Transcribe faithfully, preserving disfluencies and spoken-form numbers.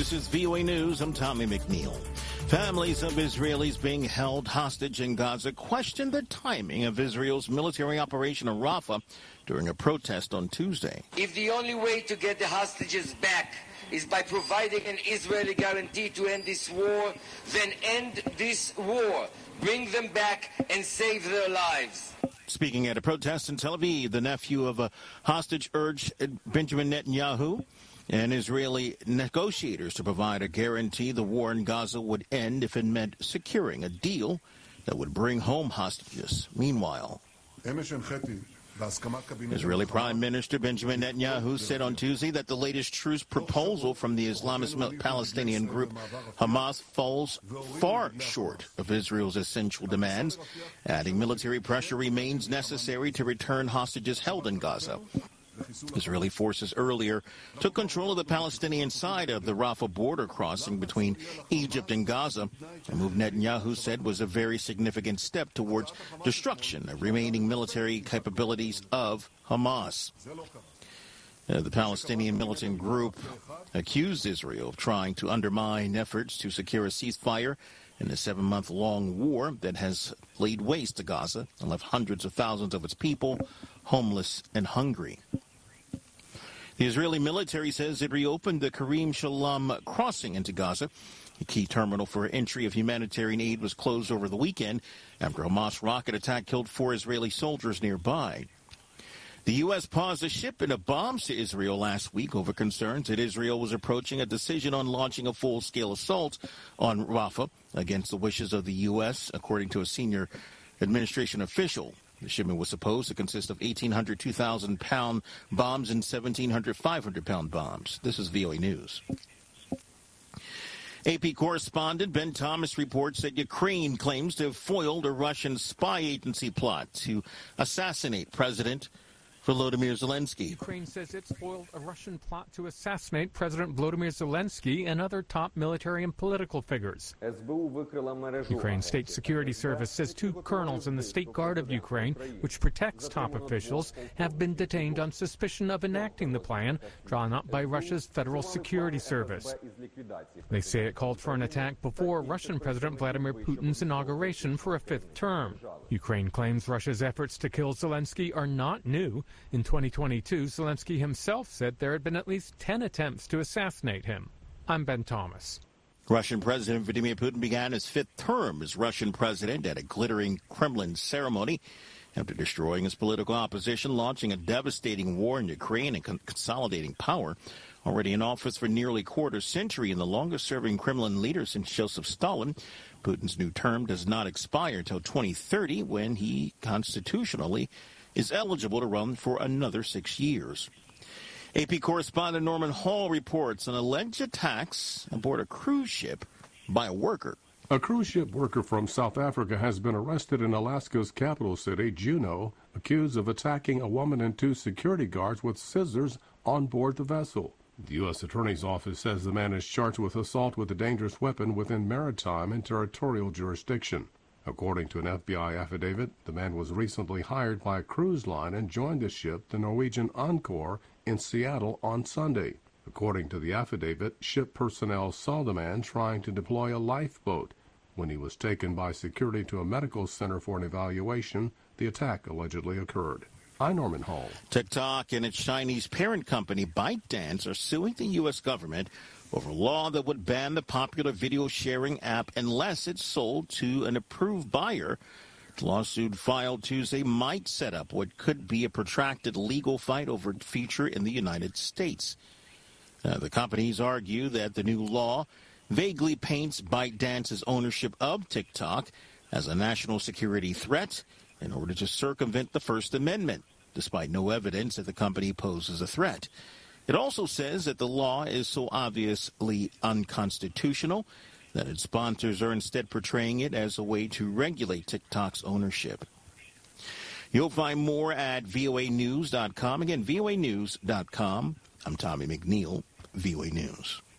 This is V O A News. I'm Tommy McNeil. Families of Israelis being held hostage in Gaza question the timing of Israel's military operation in Rafah during a protest on Tuesday. If the only way to get the hostages back is by providing an Israeli guarantee to end this war, then end this war. Bring them back and save their lives. Speaking at a protest in Tel Aviv, the nephew of a hostage urged Benjamin Netanyahu and Israeli negotiators to provide a guarantee the war in Gaza would end if it meant securing a deal that would bring home hostages. Meanwhile, Israeli Prime Minister Benjamin Netanyahu said on Tuesday that the latest truce proposal from the Islamist Palestinian group Hamas falls far short of Israel's essential demands, adding military pressure remains necessary to return hostages held in Gaza. Israeli forces earlier took control of the Palestinian side of the Rafah border crossing between Egypt and Gaza, a move Netanyahu said was a very significant step towards destruction of remaining military capabilities of Hamas. Uh, the Palestinian militant group accused Israel of trying to undermine efforts to secure a ceasefire in a seven-month-long war that has laid waste to Gaza and left hundreds of thousands of its people homeless and hungry. The Israeli military says it reopened the Karim Shalom crossing into Gaza. A key terminal for entry of humanitarian aid was closed over the weekend after a Hamas rocket attack killed four Israeli soldiers nearby. The U S paused a shipment of bombs to Israel last week over concerns that Israel was approaching a decision on launching a full-scale assault on Rafah against the wishes of the U S, according to a senior administration official. The shipment was supposed to consist of eighteen hundred two thousand pound bombs and seventeen hundred five hundred pound bombs. This is V O A News. A P correspondent Ben Thomas reports that Ukraine claims to have foiled a Russian spy agency plot to assassinate President Volodymyr Zelensky. Ukraine says it's foiled a Russian plot to assassinate President Volodymyr Zelensky and other top military and political figures. Ukraine's State Security Service says two colonels in the State Guard of Ukraine, which protects top officials, have been detained on suspicion of enacting the plan drawn up by Russia's Federal Security Service. They say it called for an attack before Russian President Vladimir Putin's inauguration for a fifth term. Ukraine claims Russia's efforts to kill Zelensky are not new. In twenty twenty-two, Zelensky himself said there had been at least ten attempts to assassinate him. I'm Ben Thomas. Russian President Vladimir Putin began his fifth term as Russian president at a glittering Kremlin ceremony after destroying his political opposition, launching a devastating war in Ukraine and con- consolidating power. Already in office for nearly a quarter century and the longest-serving Kremlin leader since Joseph Stalin, Putin's new term does not expire until twenty thirty, when he constitutionally is eligible to run for another six years. A P correspondent Norman Hall reports an alleged attacks aboard a cruise ship by a worker. A cruise ship worker from South Africa has been arrested in Alaska's capital city, Juneau, accused of attacking a woman and two security guards with scissors on board the vessel. The U S Attorney's Office says the man is charged with assault with a dangerous weapon within maritime and territorial jurisdiction. According to an F B I affidavit, the man was recently hired by a cruise line and joined the ship, the Norwegian Encore, in Seattle on Sunday. According to the affidavit, ship personnel saw the man trying to deploy a lifeboat. When he was taken by security to a medical center for an evaluation, the attack allegedly occurred. I'm Norman Hall. TikTok and its Chinese parent company ByteDance are suing the U S government over a law that would ban the popular video sharing app unless it's sold to an approved buyer. The lawsuit filed Tuesday might set up what could be a protracted legal fight over its future in the United States. Uh, the companies argue that the new law vaguely paints ByteDance's ownership of TikTok as a national security threat in order to circumvent the First Amendment, despite no evidence that the company poses a threat. It also says that the law is so obviously unconstitutional that its sponsors are instead portraying it as a way to regulate TikTok's ownership. You'll find more at V O A news dot com. Again, V O A news dot com. I'm Tommy McNeil, V O A News.